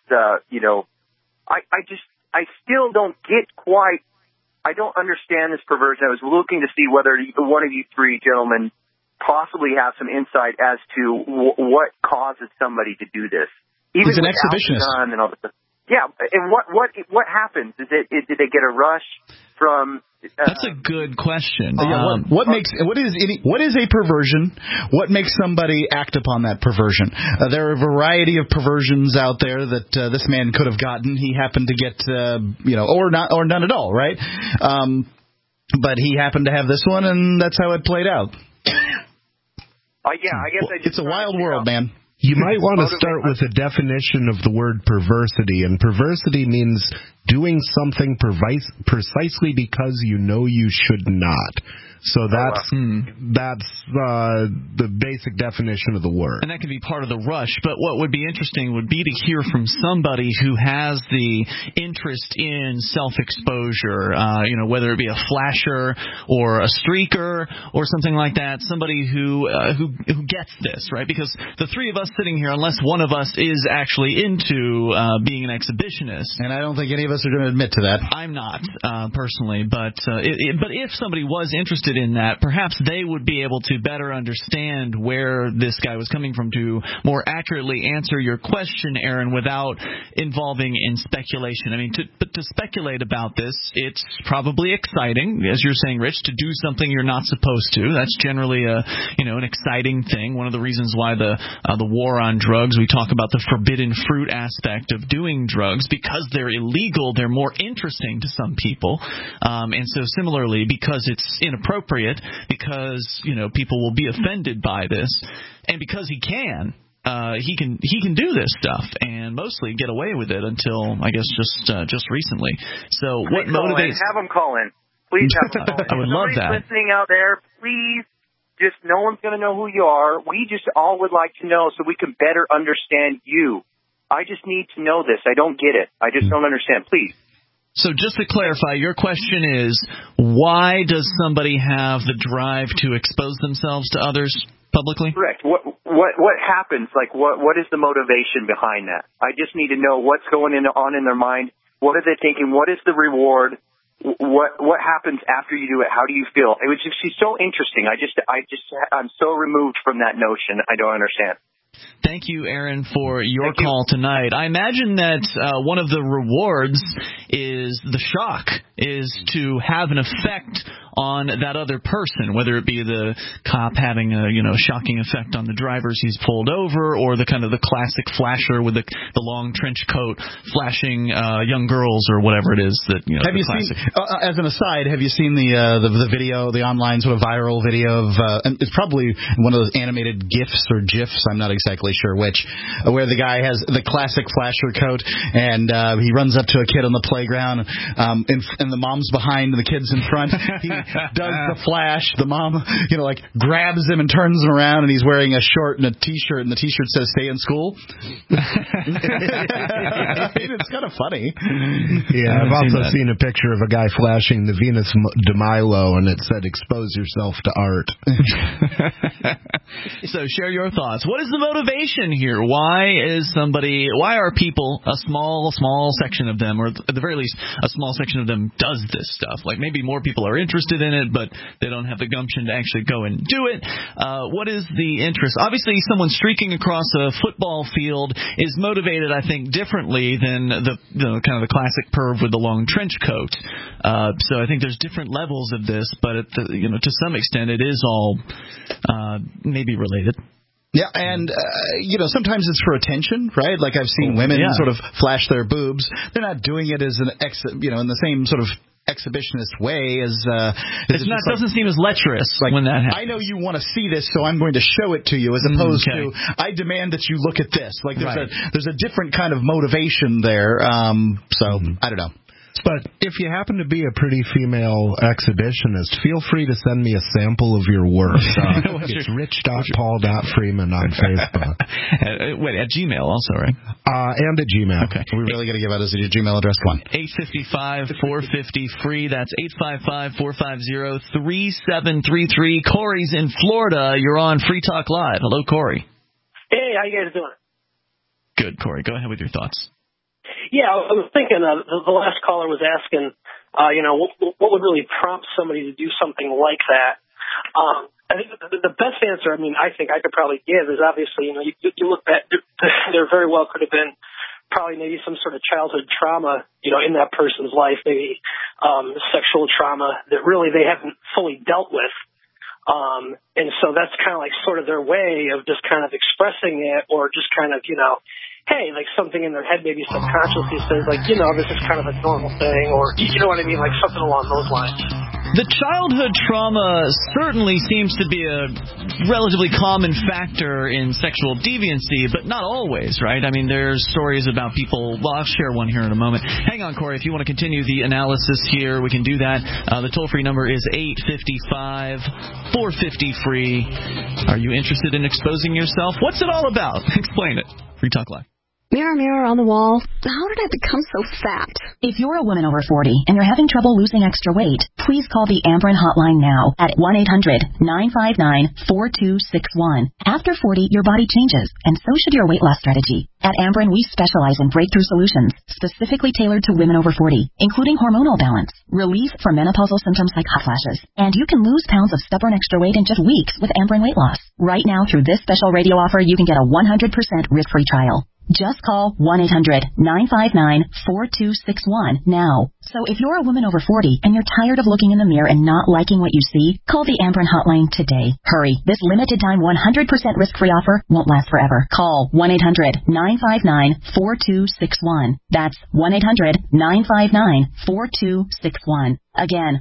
I still don't get quite, I don't understand this perversion. I was looking to see whether one of you three gentlemen possibly have some insight as to what causes somebody to do this. Even he's an exhibitionist. And all this. Yeah, and what happens? Did they get a rush from? That's a good question. What is a perversion? What makes somebody act upon that perversion? There are a variety of perversions out there that this man could have gotten. He happened to get, or none at all, right? But he happened to have this one, and that's how it played out. I guess it's a wild world, man. You might want to start with a definition of the word perversity, and perversity means doing something precisely because you know you should not. So that's the basic definition of the word. And that could be part of the rush, but what would be interesting would be to hear from somebody who has the interest in self-exposure, whether it be a flasher or a streaker or something like that, somebody who gets this, right? Because the three of us sitting here, unless one of us is actually into being an exhibitionist. And I don't think any of us are going to admit to that. I'm not, personally, but if somebody was interested in that, perhaps they would be able to better understand where this guy was coming from to more accurately answer your question, Aaron, without involving in speculation. I mean, to speculate about this, it's probably exciting, as you're saying, Rich, to do something you're not supposed to. That's generally an exciting thing. One of the reasons why the war on drugs, we talk about the forbidden fruit aspect of doing drugs, because they're illegal, they're more interesting to some people. And so similarly, because it's inappropriate, because people will be offended by this, and because he can do this stuff and mostly get away with it until I guess just recently. So what motivates? Have him call in. Please have him call in. I would love that. Listening out there, please. Just no one's going to know who you are. We just all would like to know so we can better understand you. I just need to know this. I don't get it. I just don't understand. Please. So just to clarify, your question is, why does somebody have the drive to expose themselves to others publicly? Correct. What happens? Like, what is the motivation behind that? I just need to know what's going on in their mind. What are they thinking? What is the reward? What happens after you do it? How do you feel? It was just so interesting. I'm so removed from that notion. I don't understand. Thank you, Aaron, for your call tonight. I imagine that one of the rewards is the shock, is to have an effect on that other person, whether it be the cop having a shocking effect on the drivers he's pulled over, or the kind of the classic flasher with the long trench coat flashing young girls or whatever it is that Have you seen? As an aside, have you seen the video, the online sort of viral video of? And it's probably one of those animated GIFs or GIFs. I'm not exactly sure which, where the guy has the classic flasher coat and he runs up to a kid on the playground, and the mom's behind and the kid's in front. He does the flash. The mom, like grabs him and turns him around, and he's wearing a short and a T-shirt, and the T-shirt says "Stay in school." It's kind of funny. Yeah, I've also seen a picture of a guy flashing the Venus de Milo, and it said "Expose yourself to art." So share your thoughts. What is the motivation here? Why are people, a small section of them, or at the very least a small section of them, does this stuff? Like maybe more people are interested in it, but they don't have the gumption to actually go and do it. What is the interest? Obviously, someone streaking across a football field is motivated, I think, differently than the kind of the classic perv with the long trench coat. So I think there's different levels of this, but to some extent, it is all maybe related. Yeah, and, sometimes it's for attention, right? Like I've seen women sort of flash their boobs. They're not doing it as in the same sort of exhibitionist way as doesn't seem as lecherous when that happens. I know you want to see this, so I'm going to show it to you, as opposed to I demand that you look at this. Like there's a different kind of motivation there. So I don't know. But if you happen to be a pretty female exhibitionist, feel free to send me a sample of your work. It's rich.paul.freeman on Facebook. At Gmail also, right? And at Gmail. Okay. Are we really going to give out his Gmail address? Come on. 855-450-FREE. That's 855-450-3733. Corey's in Florida. You're on Free Talk Live. Hello, Corey. Hey, how you guys doing? Good, Corey. Go ahead with your thoughts. Yeah, I was thinking the last caller was asking, what would really prompt somebody to do something like that? I think the best answer, I think I could probably give is obviously, you look back, there very well could have been maybe some sort of childhood trauma, in that person's life, maybe sexual trauma that really they haven't fully dealt with. And so that's kind of like sort of their way of just kind of expressing it, or just kind of, hey, like something in their head maybe subconsciously says, like, this is kind of a normal thing, or, you know what I mean, like something along those lines. The childhood trauma certainly seems to be a relatively common factor in sexual deviancy, but not always, right? There's stories about people. Well, I'll share one here in a moment. Hang on, Corey. If you want to continue the analysis here, we can do that. The toll-free number is 855-450-FREE. Are you interested in exposing yourself? What's it all about? Explain it. Free Talk Live. Mirror, mirror on the wall, how did I become so fat? If you're a woman over 40 and you're having trouble losing extra weight, please call the Ambren hotline now at 1-800-959-4261. After 40, your body changes, and so should your weight loss strategy. At Ambren, we specialize in breakthrough solutions specifically tailored to women over 40, including hormonal balance, relief from menopausal symptoms like hot flashes, and you can lose pounds of stubborn extra weight in just weeks with Ambren weight loss. Right now, through this special radio offer, you can get a 100% risk-free trial. Just call 1-800-959-4261 now. So if you're a woman over 40 and you're tired of looking in the mirror and not liking what you see, call the Ambren hotline today. Hurry. This limited time 100% risk-free offer won't last forever. Call 1-800-959-4261. That's 1-800-959-4261. Again,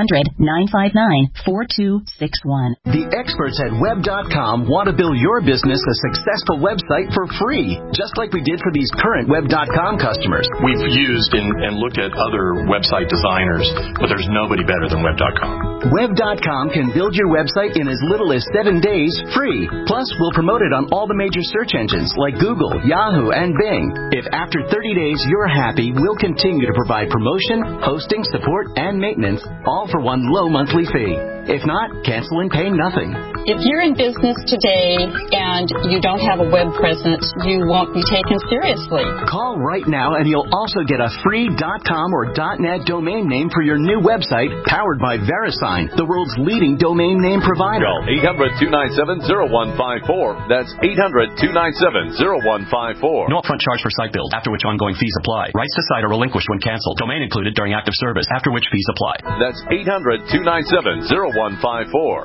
1-800-959-4261. The experts at Web.com want to build your business a successful website for free, just like we did for these current Web.com customers. We've used and looked at other website designers, but there's nobody better than Web.com. Web.com can build your website in as little as 7 days free. Plus, we'll promote it on all the major search engines like Google, Yahoo, and Bing. If after 30 days you're happy, we'll continue to provide promotion, hosting, support, and maintenance, all for one low monthly fee. If not, cancel and pay nothing. If you're in business today and you don't have a web presence, you won't be taken seriously. Call right now and you'll also get a free .com or .net domain name for your new website powered by VeriSign, the world's leading domain name provider. Call 800-297-0154. That's 800-297-0154. No upfront charge for site build, after which ongoing fees apply. Rights to site are relinquished when canceled. Domain included during active service, after which fees apply. That's 800-297-0154.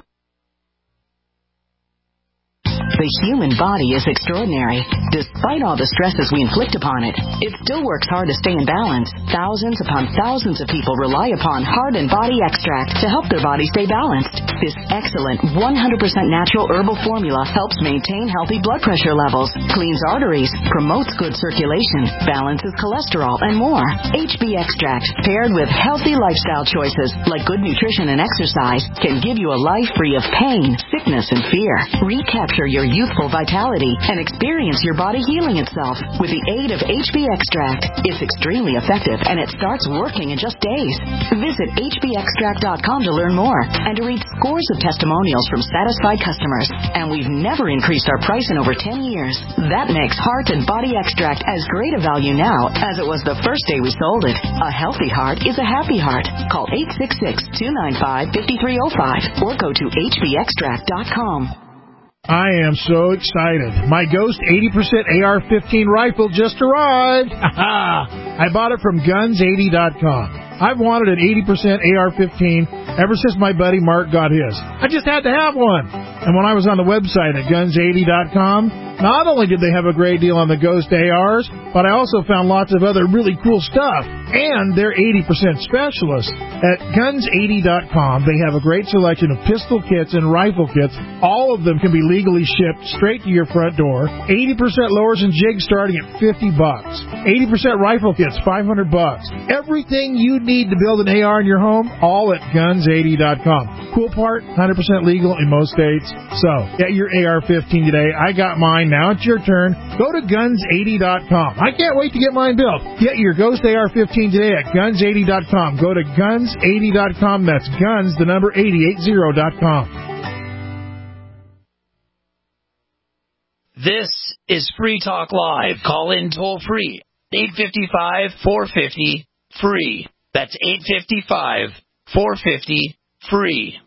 The human body is extraordinary. Despite all the stresses we inflict upon it, it still works hard to stay in balance. Thousands upon thousands of people rely upon Heart and Body Extract to help their body stay balanced. This excellent 100% natural herbal formula helps maintain healthy blood pressure levels, cleans arteries, promotes good circulation, balances cholesterol, and more. HB Extract, paired with healthy lifestyle choices like good nutrition and exercise, can give you a life free of pain, sickness, and fear. Recapture your youthful vitality and experience your body healing itself with the aid of HB Extract. It's extremely effective and it starts working in just days. Visit hbextract.com to learn more and to read scores of testimonials from satisfied customers. And we've never increased our price in over 10 years. That makes Heart and Body Extract as great a value now as it was the first day we sold it. A healthy heart is a happy heart. Call 866-295-5305 or go to hbextract.com. I am so excited. My Ghost 80% AR-15 rifle just arrived. I bought it from Guns80.com. I've wanted an 80% AR-15 ever since my buddy Mark got his. I just had to have one. And when I was on the website at Guns80.com, not only did they have a great deal on the Ghost ARs, but I also found lots of other really cool stuff. And they're 80% specialists. At Guns80.com, they have a great selection of pistol kits and rifle kits. All of them can be legally shipped straight to your front door. 80% lowers and jigs starting at $50. 80% rifle kits, $500. Everything you need to build an AR in your home, all at Guns80.com. Cool part, 100% legal in most states. So, get your AR-15 today. I got mine. Now it's your turn. Go to Guns80.com. I can't wait to get mine built. Get your Ghost AR-15 today at Guns80.com. Go to Guns80.com. That's Guns, the number 8080.com. This is Free Talk Live. Call in toll free. 855-450-FREE. That's 855-450-FREE.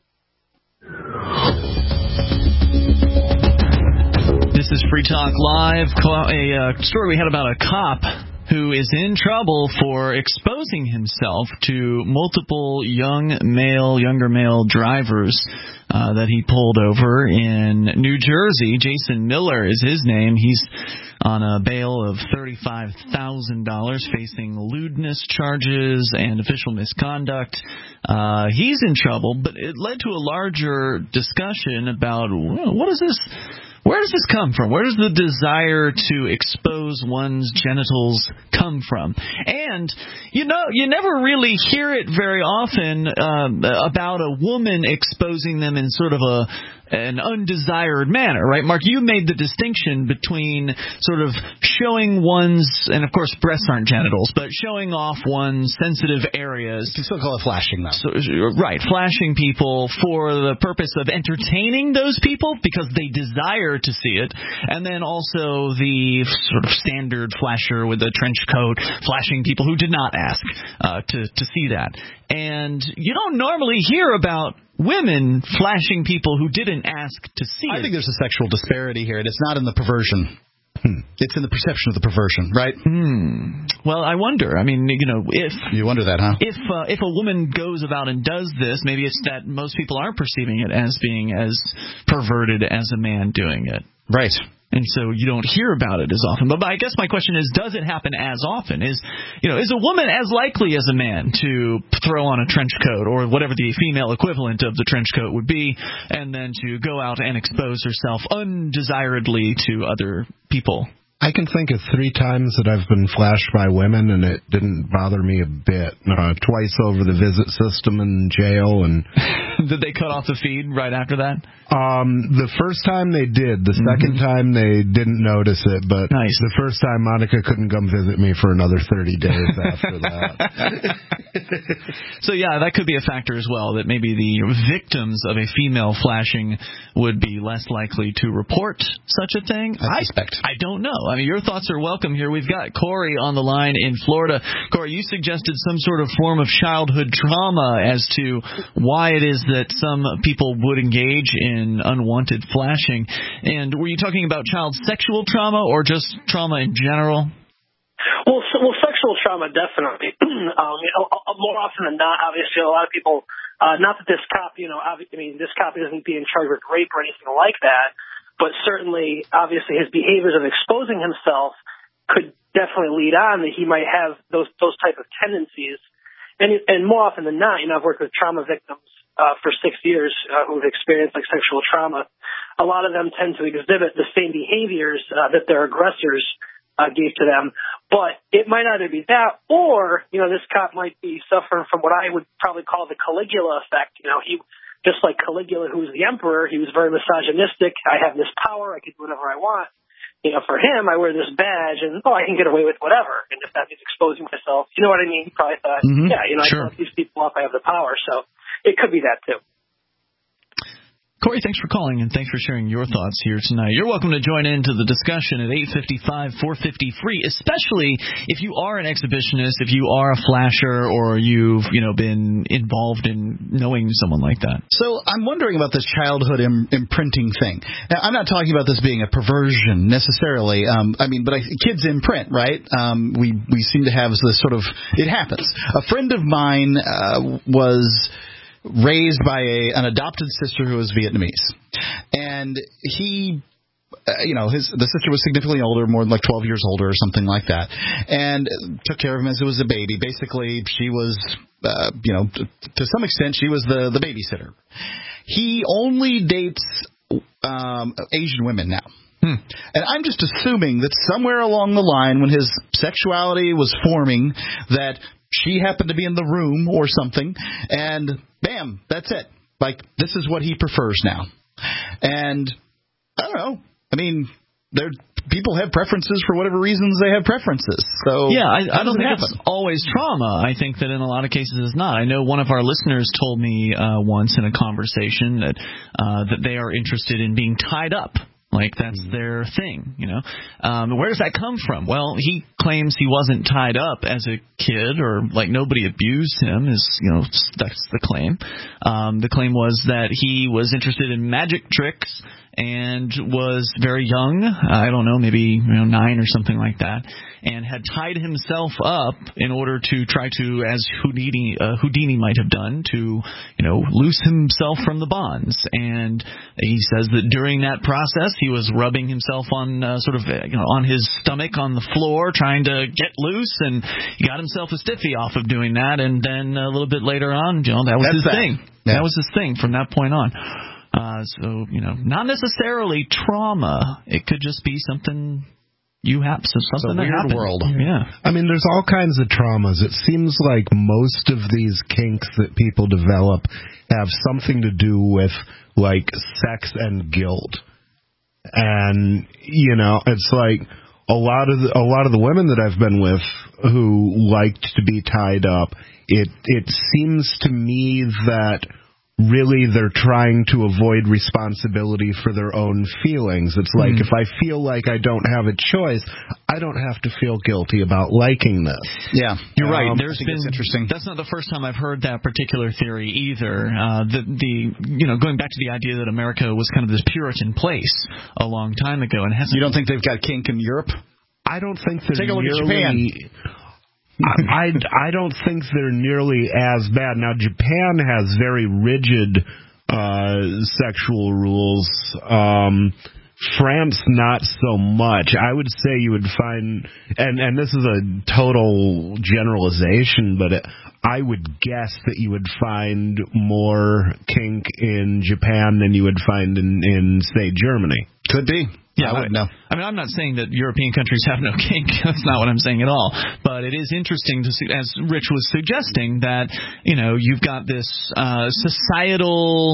This is Free Talk Live. A story we had about a cop who is in trouble for exposing himself to multiple younger male drivers that he pulled over in New Jersey. Jason Miller is his name. He's on a bail of $35,000, facing lewdness charges and official misconduct. He's in trouble, but it led to a larger discussion about what is this? Where does this come from? Where does the desire to expose one's genitals come from? And, you never really hear it very often about a woman exposing them in sort of an undesired manner, right? Mark, you made the distinction between sort of showing one's, and of course breasts aren't genitals, but showing off one's sensitive areas. You still call it flashing, though. So, right, flashing people for the purpose of entertaining those people because they desire to see it, and then also the sort of standard flasher with a trench coat flashing people who did not ask to see that. And you don't normally hear about women flashing people who didn't ask to see it. I think there's a sexual disparity here, and it's not in the perversion. It's in the perception of the perversion, right? Well, I wonder. I mean, if you wonder that, huh? If a woman goes about and does this, maybe it's that most people aren't perceiving it as being as perverted as a man doing it. Right. And so you don't hear about it as often. But I guess my question is, does it happen as often? Is a woman as likely as a man to throw on a trench coat or whatever the female equivalent of the trench coat would be, and then to go out and expose herself undesiredly to other people? I can think of 3 times that I've been flashed by women, and it didn't bother me a bit. Twice over the visit system in jail. And did they cut off the feed right after that? The first time they did. The second time they didn't notice it. But nice. The first time, Monica couldn't come visit me for another 30 days after that. So, yeah, that could be a factor as well, that maybe the victims of a female flashing would be less likely to report such a thing. I suspect. I don't know. I mean, your thoughts are welcome here. We've got Corey on the line in Florida. Corey, you suggested some sort of form of childhood trauma as to why it is that some people would engage in unwanted flashing. And were you talking about child sexual trauma or just trauma in general? Well, sexual trauma, definitely. More often than not, obviously, a lot of people, not that this cop, this cop isn't being charged with rape or anything like that, but certainly, obviously, his behaviors of exposing himself could definitely lead on that he might have those type of tendencies. And more often than not, I've worked with trauma victims for 6 years who've experienced like sexual trauma. A lot of them tend to exhibit the same behaviors that their aggressors gave to them. But it might either be that or, this cop might be suffering from what I would probably call the Caligula effect. He, just like Caligula, who was the emperor, he was very misogynistic. I have this power. I can do whatever I want. For him, I wear this badge and, I can get away with whatever. And if that means exposing myself, you know what I mean? He probably thought, I set these people up. I have the power. So it could be that too. Corey, thanks for calling, and thanks for sharing your thoughts here tonight. You're welcome to join into the discussion at 855-450-FREE, especially if you are an exhibitionist, if you are a flasher, or you've, been involved in knowing someone like that. So I'm wondering about this childhood imprinting thing. Now, I'm not talking about this being a perversion necessarily. But kids imprint, right? We seem to have this sort of, it happens. A friend of mine was raised by an adopted sister who was Vietnamese, and he, the sister was significantly older, more than like 12 years older or something like that, and took care of him as he was a baby. Basically, she was, to some extent, she was the babysitter. He only dates Asian women now. And I'm just assuming that somewhere along the line, when his sexuality was forming, that she happened to be in the room or something, and bam, that's it. Like, this is what he prefers now. And I don't know. People have preferences for whatever reasons they have preferences. So yeah, I don't think it's always trauma. I think that in a lot of cases it's not. I know one of our listeners told me once in a conversation that they are interested in being tied up. Like, that's their thing, Where does that come from? Well, he claims he wasn't tied up as a kid, or, nobody abused him, that's the claim. The claim was that he was interested in magic tricks and was very young, I don't know, maybe 9 or something like that, and had tied himself up in order to try to, as Houdini might have done, to, loose himself from the bonds. And he says that during that process, he was rubbing himself on on his stomach on the floor, trying to get loose, and he got himself a stiffy off of doing that. And then a little bit later on, that was his thing. Yeah. That was his thing from that point on. So, not necessarily trauma. It could just be something you have, something that happened. World. Yeah. There's all kinds of traumas. It seems like most of these kinks that people develop have something to do with, sex and guilt. And, it's like a lot of the women that I've been with who liked to be tied up, it seems to me that really they're trying to avoid responsibility for their own feelings. It's like, if I feel like I don't have a choice, I don't have to feel guilty about liking this. Yeah, you're right. It's interesting. That's not the first time I've heard that particular theory either. Going back to the idea that America was kind of this Puritan place a long time ago, and you don't think they've got kink in Europe? I don't think they're Take a look at Japan. I don't think they're nearly as bad. Now, Japan has very rigid sexual rules. France, not so much. I would say you would find, and this is a total generalization, but I would guess that you would find more kink in Japan than you would find in say, Germany. Could be. Yeah, I wouldn't know. I'm not saying that European countries have no kink. That's not what I'm saying at all. But it is interesting to see, as Rich was suggesting, that, you've got this societal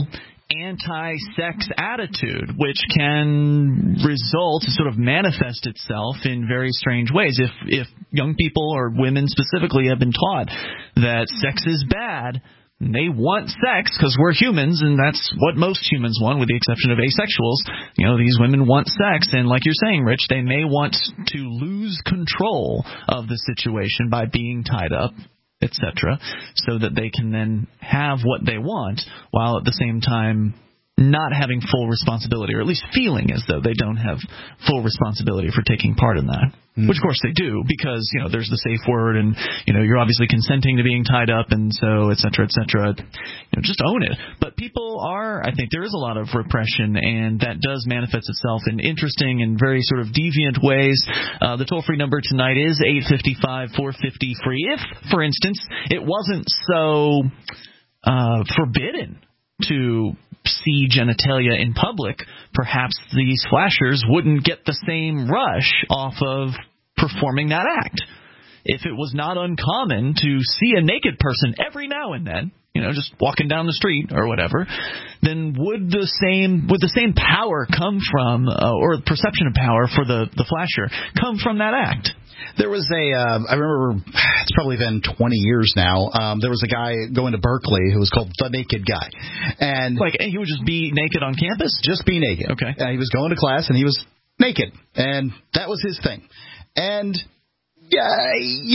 anti-sex attitude, which can result, sort of manifest itself in very strange ways. If young people or women specifically have been taught that sex is bad, they want sex because we're humans, and that's what most humans want, with the exception of asexuals. These women want sex, and like you're saying, Rich, they may want to lose control of the situation by being tied up, etc., so that they can then have what they want, while at the same time not having full responsibility, or at least feeling as though they don't have full responsibility for taking part in that. Which, of course, they do, because, there's the safe word, and, you're obviously consenting to being tied up, and so, et cetera, et cetera. Just own it. But people I think there is a lot of repression, and that does manifest itself in interesting and very sort of deviant ways. The toll-free number tonight is 855-450-FREE. If, for instance, it wasn't so forbidden to see genitalia in public, perhaps these flashers wouldn't get the same rush off of performing that act. If it was not uncommon to see a naked person every now and then, just walking down the street or whatever, then would the same power come from, or perception of power for the flasher, come from that act? There was I remember, it's probably been 20 years now, there was a guy going to Berkeley who was called The Naked Guy. And he would just be naked on campus? Just be naked. Okay. He was going to class, and he was naked. And that was his thing. And yeah,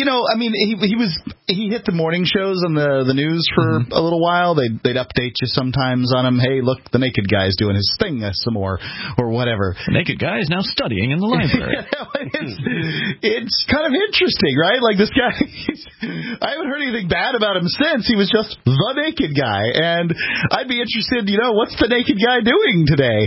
he hit the morning shows on the news for a little while. They'd update you sometimes on him. Hey, look, the naked guy's doing his thing some more, or whatever. The naked guy is now studying in the library. It's kind of interesting, right? Like, this guy, I haven't heard anything bad about him since. He was just the naked guy, and I'd be interested. What's the naked guy doing today?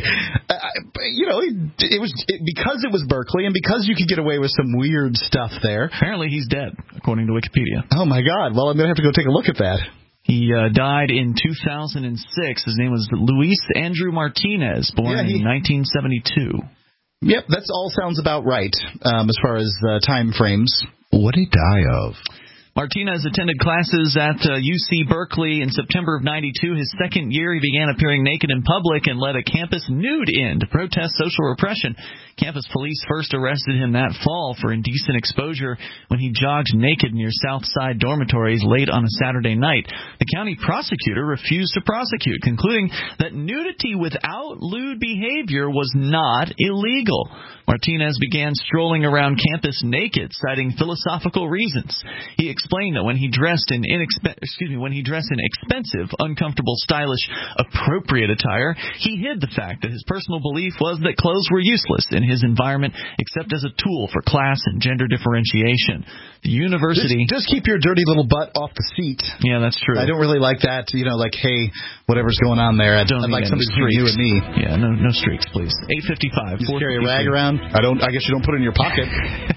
Because it was Berkeley, and because you could get away with some weird stuff there. Apparently he's dead, according to Wikipedia. Oh, my God. Well, I'm going to have to go take a look at that. He died in 2006. His name was Luis Andrew Martinez, born in 1972. Yep, that all sounds about right as far as time frames. What did he die of? Martinez attended classes at UC Berkeley in September of '92. His second year, he began appearing naked in public and led a campus nude-in to protest social repression. Campus police first arrested him that fall for indecent exposure when he jogged naked near Southside dormitories late on a Saturday night. The county prosecutor refused to prosecute, concluding that nudity without lewd behavior was not illegal. Martinez began strolling around campus naked, citing philosophical reasons. He explained that when he dressed in expensive, uncomfortable, stylish, appropriate attire, he hid the fact that his personal belief was that clothes were useless in his environment except as a tool for class and gender differentiation. The university... Just keep your dirty little butt off the seat. Yeah, that's true. I don't really like that, hey, whatever's going on there. I'd like somebody between you and me. Yeah, no streaks, please. 855. You carry a rag around? I guess you don't put it in your pocket.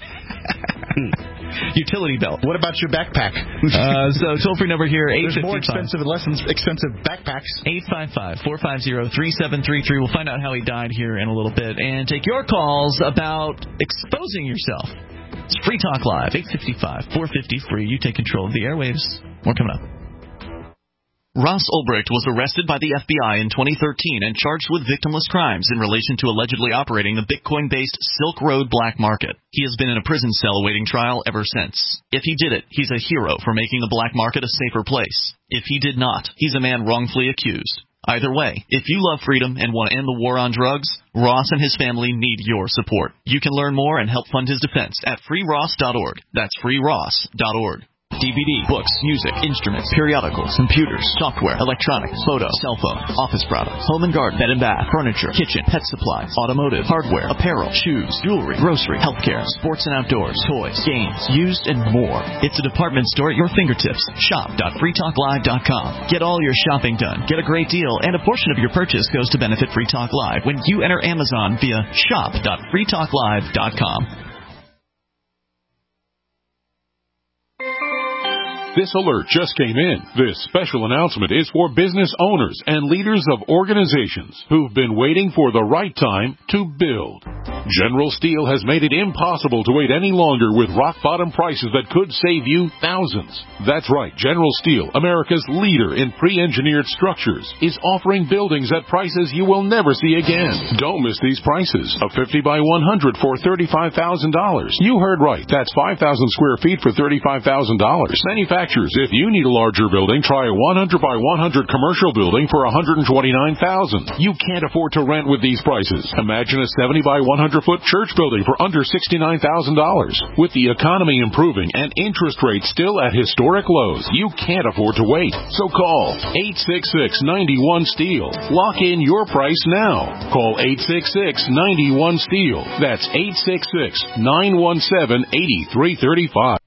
Utility belt. What about your backpack? So toll-free number here, 855. There's more expensive backpacks. 855-450-3733. We'll find out how he died here in a little bit and take your calls about exposing yourself. It's Free Talk Live, 855-450-FREE. You take control of the airwaves. More coming up. Ross Ulbricht was arrested by the FBI in 2013 and charged with victimless crimes in relation to allegedly operating the Bitcoin-based Silk Road black market. He has been in a prison cell awaiting trial ever since. If he did it, he's a hero for making the black market a safer place. If he did not, he's a man wrongfully accused. Either way, if you love freedom and want to end the war on drugs, Ross and his family need your support. You can learn more and help fund his defense at freeross.org. That's freeross.org. DVD, books, music, instruments, periodicals, computers, software, electronics, photo, cell phone, office products, home and garden, bed and bath, furniture, kitchen, pet supplies, automotive, hardware, apparel, shoes, jewelry, grocery, healthcare, sports and outdoors, toys, games, used, and more. It's a department store at your fingertips. Shop.freetalklive.com. Get all your shopping done, get a great deal, and a portion of your purchase goes to benefit Free Talk Live when you enter Amazon via shop.freetalklive.com. This alert just came in. This special announcement is for business owners and leaders of organizations who've been waiting for the right time to build. General Steel has made it impossible to wait any longer with rock-bottom prices that could save you thousands. That's right. General Steel, America's leader in pre-engineered structures, is offering buildings at prices you will never see again. Don't miss these prices. A 50 by 100 for $35,000. You heard right. That's 5,000 square feet for $35,000. Manufacturers, if you need a larger building, try a 100 by 100 commercial building for $129,000. You can't afford to rent with these prices. Imagine a 70 by 100-foot church building for under $69,000. With the economy improving and interest rates still at historic lows, you can't afford to wait. So call 866-91-STEEL. Lock in your price now. Call 866-91-STEEL. That's 866-917-8335.